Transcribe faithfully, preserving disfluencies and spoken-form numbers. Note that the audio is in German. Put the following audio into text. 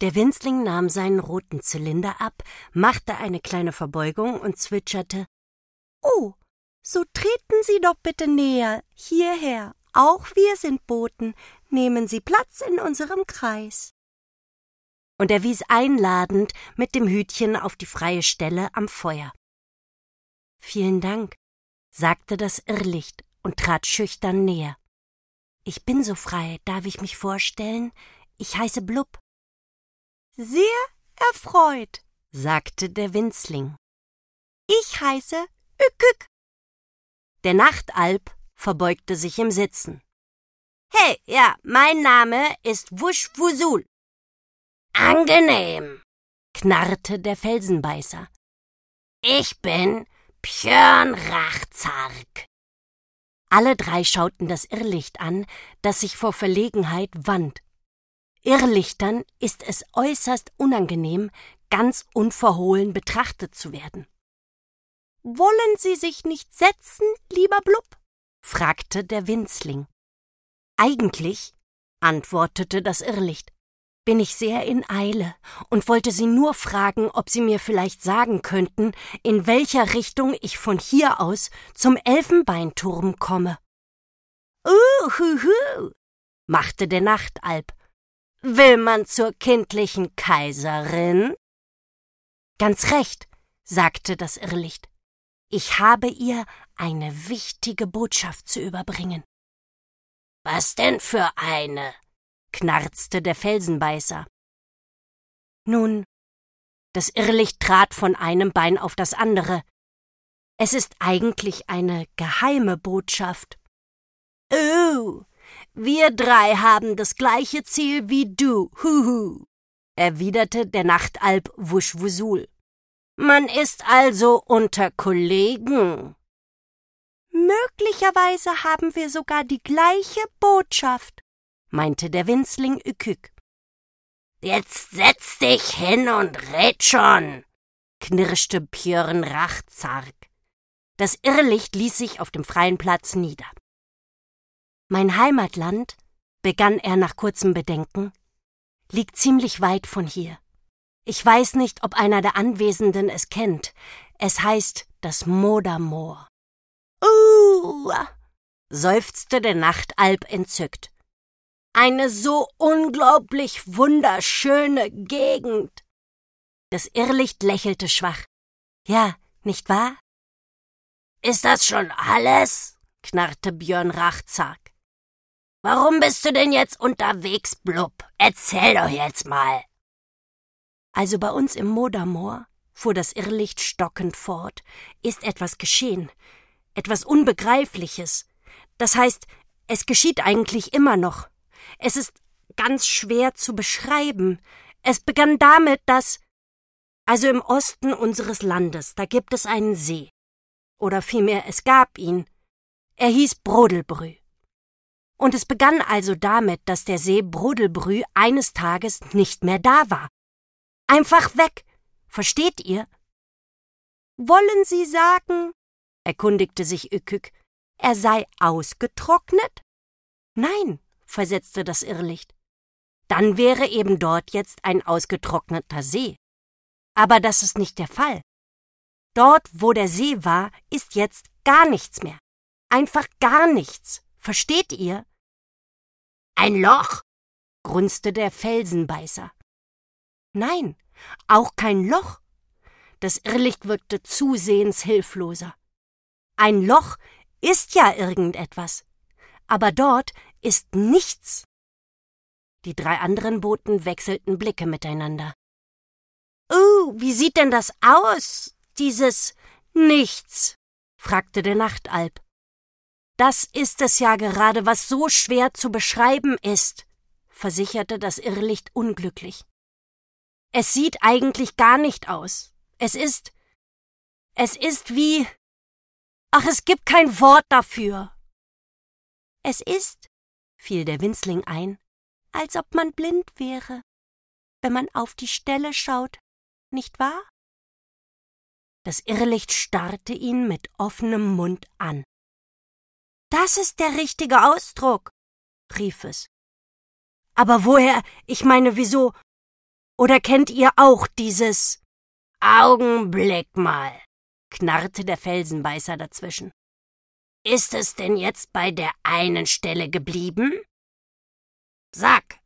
Der Winzling nahm seinen roten Zylinder ab, machte eine kleine Verbeugung und zwitscherte: »Oh, so treten Sie doch bitte näher, hierher. Auch wir sind Boten. Nehmen Sie Platz in unserem Kreis.« Und er wies einladend mit dem Hütchen auf die freie Stelle am Feuer. »Vielen Dank«, sagte das Irrlicht und trat schüchtern näher. »Ich bin so frei, darf ich mich vorstellen? Ich heiße Blub.« »Sehr erfreut«, sagte der Winzling. »Ich heiße Ükük.« Der Nachtalb verbeugte sich im Sitzen. »Hey, ja, mein Name ist Wuschwusul.« »Angenehm«, knarrte der Felsenbeißer. »Ich bin Björn Rachzarg.« Alle drei schauten das Irrlicht an, das sich vor Verlegenheit wand. Irrlichtern ist es äußerst unangenehm, ganz unverhohlen betrachtet zu werden. »Wollen Sie sich nicht setzen, lieber Blub?« fragte der Winzling. »Eigentlich«, antwortete das Irrlicht, »bin ich sehr in Eile und wollte Sie nur fragen, ob Sie mir vielleicht sagen könnten, in welcher Richtung ich von hier aus zum Elfenbeinturm komme.« »Uhuhu«, machte der Nachtalb. »Will man zur kindlichen Kaiserin?« »Ganz recht«, sagte das Irrlicht. »Ich habe ihr eine wichtige Botschaft zu überbringen.« »Was denn für eine?«, knarzte der Felsenbeißer. »Nun, das Irrlicht trat von einem Bein auf das andere. Es ist eigentlich eine geheime Botschaft.« »Oh, wir drei haben das gleiche Ziel wie du, huhu«, erwiderte der Nachtalb Wuschwusul. »Man ist also unter Kollegen.« »Möglicherweise haben wir sogar die gleiche Botschaft«, meinte der Winzling Ükük. »Jetzt setz dich hin und red schon«, knirschte Björn Rachzarg. Das Irrlicht ließ sich auf dem freien Platz nieder. »Mein Heimatland«, begann er nach kurzem Bedenken, »liegt ziemlich weit von hier. Ich weiß nicht, ob einer der Anwesenden es kennt. Es heißt das Modermoor.« »Uh«, seufzte der Nachtalb entzückt. »Eine so unglaublich wunderschöne Gegend.« Das Irrlicht lächelte schwach. »Ja, nicht wahr?« »Ist das schon alles?«, knarrte Björn Rachzarg. »Warum bist du denn jetzt unterwegs, Blub? Erzähl doch jetzt mal.« »Also bei uns im Modermoor«, fuhr das Irrlicht stockend fort, »ist etwas geschehen, etwas Unbegreifliches. Das heißt, es geschieht eigentlich immer noch. Es ist ganz schwer zu beschreiben. Es begann damit, dass, also im Osten unseres Landes, da gibt es einen See. Oder vielmehr, es gab ihn. Er hieß Brodelbrü. Und es begann also damit, dass der See Brodelbrü eines Tages nicht mehr da war. Einfach weg. Versteht ihr?« »Wollen Sie sagen«, erkundigte sich Ükük, »er sei ausgetrocknet?« »Nein«, versetzte das Irrlicht. »Dann wäre eben dort jetzt ein ausgetrockneter See. Aber das ist nicht der Fall. Dort, wo der See war, ist jetzt gar nichts mehr. Einfach gar nichts. Versteht ihr?« »Ein Loch«, grunzte der Felsenbeißer. »Nein, auch kein Loch.« Das Irrlicht wirkte zusehends hilfloser. »Ein Loch ist ja irgendetwas, aber dort ist nichts.« Die drei anderen Boten wechselten Blicke miteinander. »Oh, wie sieht denn das aus, dieses Nichts?«, fragte der Nachtalb. »Das ist es ja gerade, was so schwer zu beschreiben ist«, versicherte das Irrlicht unglücklich. »Es sieht eigentlich gar nicht aus. Es ist, es ist wie, ach, es gibt kein Wort dafür.« »Es ist«, fiel der Winzling ein, »als ob man blind wäre, wenn man auf die Stelle schaut, nicht wahr?« Das Irrlicht starrte ihn mit offenem Mund an. »Das ist der richtige Ausdruck«, rief es. »Aber woher, ich meine, wieso, Oder kennt ihr auch dieses Augenblick mal, knarrte der Felsenbeißer dazwischen. Ist es denn jetzt bei der einen Stelle geblieben? Sag,